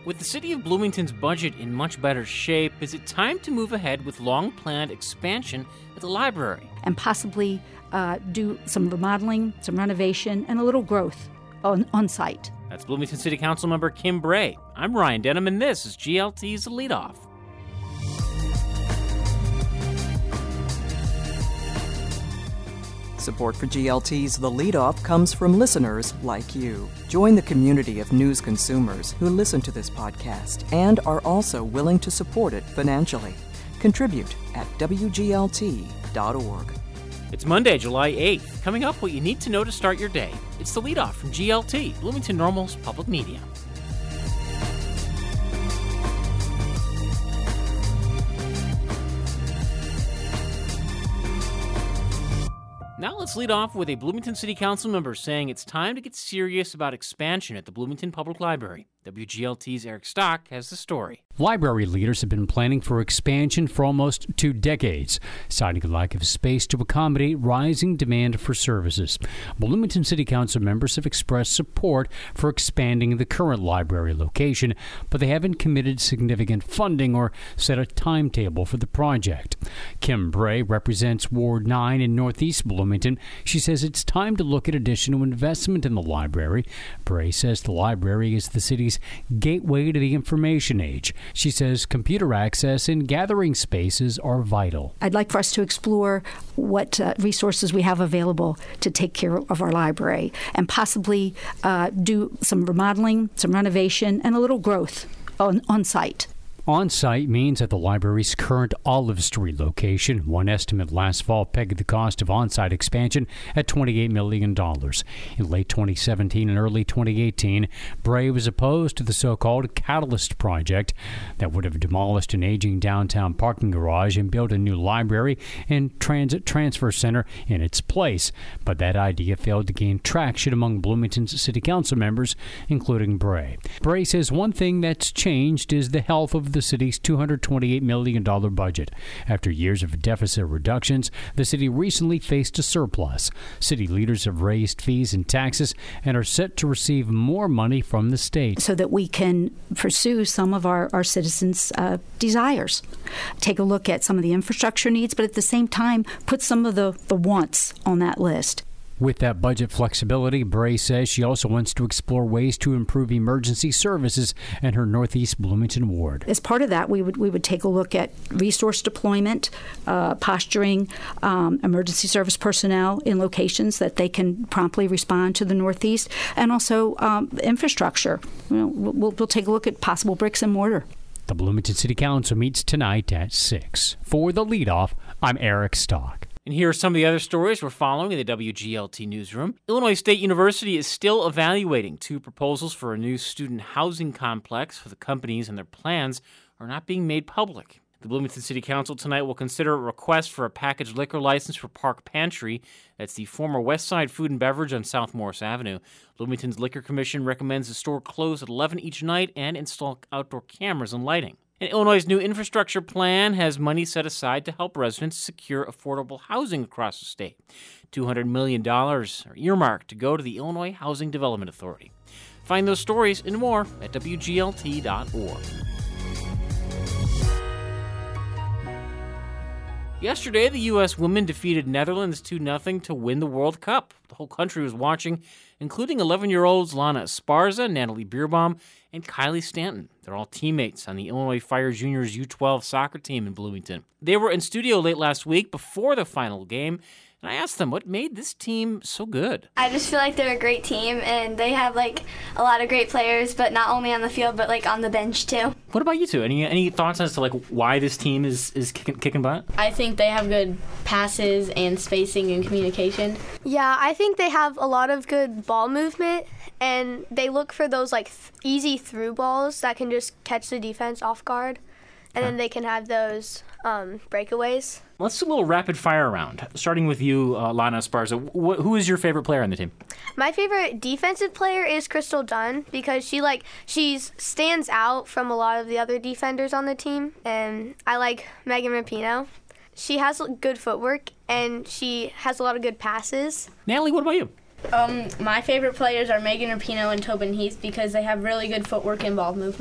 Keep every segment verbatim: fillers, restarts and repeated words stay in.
With the city of Bloomington's budget in much better shape, is it time to move ahead with long-planned expansion at the library? And possibly uh, do some remodeling, some renovation, and a little growth on, on site. That's Bloomington City Council member Kim Bray. I'm Ryan Denham, and this is G L T's The Leadoff. Support for G L T's The Leadoff comes from listeners like you. Join the community of news consumers who listen to this podcast and are also willing to support it financially. Contribute at W G L T dot org. It's Monday, July eighth. Coming up, what you need to know to start your day. It's The Leadoff from G L T, Bloomington Normal's Public Media. Now let's lead off with a Bloomington City Council member saying it's time to get serious about expansion at the Bloomington Public Library. W G L T's Eric Stock has the story. Library leaders have been planning for expansion for almost two decades, citing a lack of space to accommodate rising demand for services. Bloomington City Council members have expressed support for expanding the current library location, but they haven't committed significant funding or set a timetable for the project. Kim Bray represents Ward nine in Northeast Bloomington. She says it's time to look at additional investment in the library. Bray says the library is the city's gateway to the information age. She says computer access and gathering spaces are vital. I'd like for us to explore what uh, resources we have available to take care of our library and possibly uh, do some remodeling, some renovation, and a little growth on, on site. On-site means at the library's current Olive Street location. One estimate last fall pegged the cost of on-site expansion at twenty-eight million dollars. In late twenty seventeen and early twenty eighteen, Bray was opposed to the so-called Catalyst project that would have demolished an aging downtown parking garage and built a new library and transit transfer center in its place. But that idea failed to gain traction among Bloomington's city council members, including Bray. Bray says one thing that's changed is the health of the city's two hundred twenty-eight million dollars budget. After years of deficit reductions, the city recently faced a surplus. City leaders have raised fees and taxes and are set to receive more money from the state, so that we can pursue some of our, our citizens' uh, desires. Take a look at some of the infrastructure needs, but at the same time, put some of the, the wants on that list. With that budget flexibility, Bray says she also wants to explore ways to improve emergency services in her Northeast Bloomington ward. As part of that, we would we would take a look at resource deployment, uh, posturing, um, emergency service personnel in locations that they can promptly respond to the Northeast, and also um, infrastructure. You know, we'll, we'll take a look at possible bricks and mortar. The Bloomington City Council meets tonight at six. For The Leadoff, I'm Eric Stock. And here are some of the other stories we're following in the W G L T newsroom. Illinois State University is still evaluating two proposals for a new student housing complex for the companies, and their plans are not being made public. The Bloomington City Council tonight will consider a request for a packaged liquor license for Park Pantry. That's the former West Side Food and Beverage on South Morris Avenue. Bloomington's Liquor Commission recommends the store close at eleven each night and install outdoor cameras and lighting. And Illinois' new infrastructure plan has money set aside to help residents secure affordable housing across the state. two hundred million dollars are earmarked to go to the Illinois Housing Development Authority. Find those stories and more at W G L T dot org. Yesterday, the U S women defeated Netherlands two nothing to win the World Cup. The whole country was watching, including eleven-year-olds Lana Esparza, Natalie Bierbaum, and Kylie Stanton. They're all teammates on the Illinois Fire Juniors U twelve soccer team in Bloomington. They were in studio late last week before the final game, and I asked them what made this team so good. I just feel like they're a great team, and they have like a lot of great players, but not only on the field, but like on the bench too. What about you two? Any any thoughts as to like why this team is is kicking, kicking butt? I think they have good passes and spacing and communication. Yeah, I think they have a lot of good ball movement, and they look for those like th- easy through balls that can just catch the defense off guard, and huh. then they can have those um, breakaways. Let's do a little rapid fire round. Starting with you, uh, Lana Esparza. Wh- who is your favorite player on the team? My favorite defensive player is Crystal Dunn because she like she's stands out from a lot of the other defenders on the team, and I like Megan Rapinoe. She has good footwork and she has a lot of good passes. Natalie, what about you? Um, my favorite players are Megan Rapinoe and Tobin Heath because they have really good footwork and ball movement.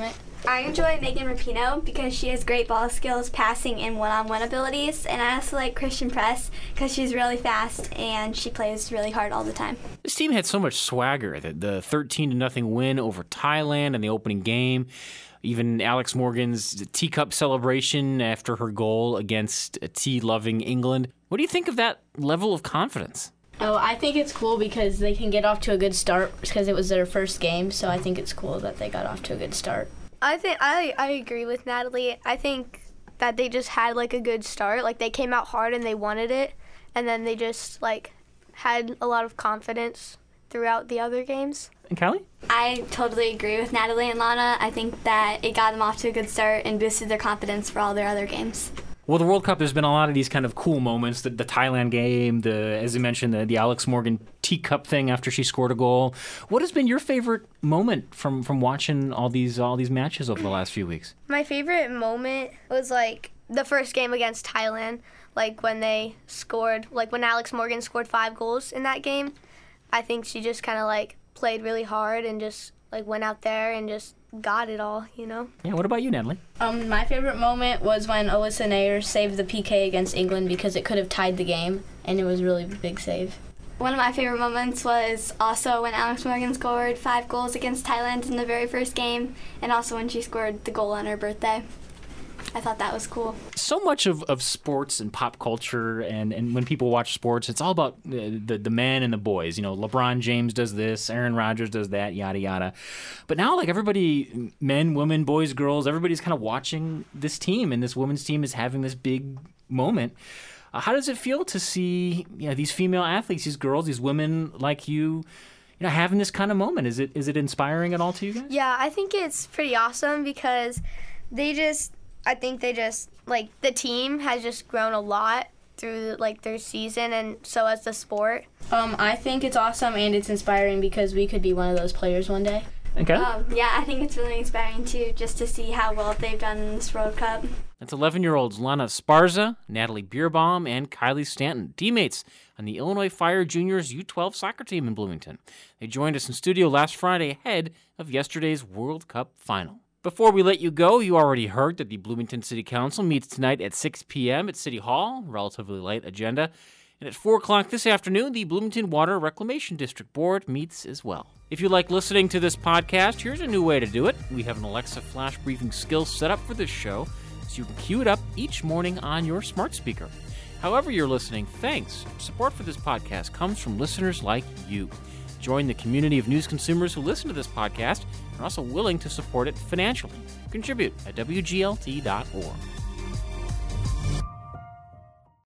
I enjoy Megan Rapinoe because she has great ball skills, passing, and one-on-one abilities. And I also like Christian Press because she's really fast and she plays really hard all the time. This team had so much swagger. The, the thirteen to nothing win over Thailand in the opening game. Even Alex Morgan's teacup celebration after her goal against a tea-loving England. What do you think of that level of confidence? Oh, I think it's cool because they can get off to a good start because it was their first game. So I think it's cool that they got off to a good start. I think I I agree with Natalie. I think that they just had like a good start. Like they came out hard and they wanted it, and then they just like had a lot of confidence throughout the other games. And Callie? I totally agree with Natalie and Lana. I think that it got them off to a good start and boosted their confidence for all their other games. Well, the World Cup, there's been a lot of these kind of cool moments. The, the Thailand game, the as you mentioned, the, the Alex Morgan teacup thing after she scored a goal. What has been your favorite moment from, from watching all these all these matches over the last few weeks? My favorite moment was like the first game against Thailand, like when they scored, like when Alex Morgan scored five goals in that game. I think she just kind of like played really hard and just like went out there and just got it all, you know? Yeah, what about you, Natalie? Um, my favorite moment was when Alyssa Nair saved the P K against England because it could have tied the game, and it was a really big save. One of my favorite moments was also when Alex Morgan scored five goals against Thailand in the very first game, and also when she scored the goal on her birthday. I thought that was cool. So much of, of sports and pop culture, and, and when people watch sports, it's all about the, the the men and the boys. You know, LeBron James does this, Aaron Rodgers does that, yada yada. But now, like everybody, men, women, boys, girls, everybody's kind of watching this team, and this women's team is having this big moment. Uh, how does it feel to see, you know, these female athletes, these girls, these women like you, you know, having this kind of moment? Is it is it inspiring at all to you guys? Yeah, I think it's pretty awesome because they just. I think they just, like, the team has just grown a lot through, like, their season, and so has the sport. Um, I think it's awesome and it's inspiring because we could be one of those players one day. Okay. Um, yeah, I think it's really inspiring, too, just to see how well they've done in this World Cup. That's eleven-year-olds Lana Sparza, Natalie Bierbaum, and Kylie Stanton, teammates on the Illinois Fire Juniors U twelve soccer team in Bloomington. They joined us in studio last Friday ahead of yesterday's World Cup final. Before we let you go, you already heard that the Bloomington City Council meets tonight at six p.m. at City Hall, relatively light agenda. And at four o'clock this afternoon, the Bloomington Water Reclamation District Board meets as well. If you like listening to this podcast, here's a new way to do it. We have an Alexa flash briefing skill set up for this show, so you can cue it up each morning on your smart speaker. However you're listening, thanks. Support for this podcast comes from listeners like you. Join the community of news consumers who listen to this podcast and are also willing to support it financially. Contribute at W G L T dot org.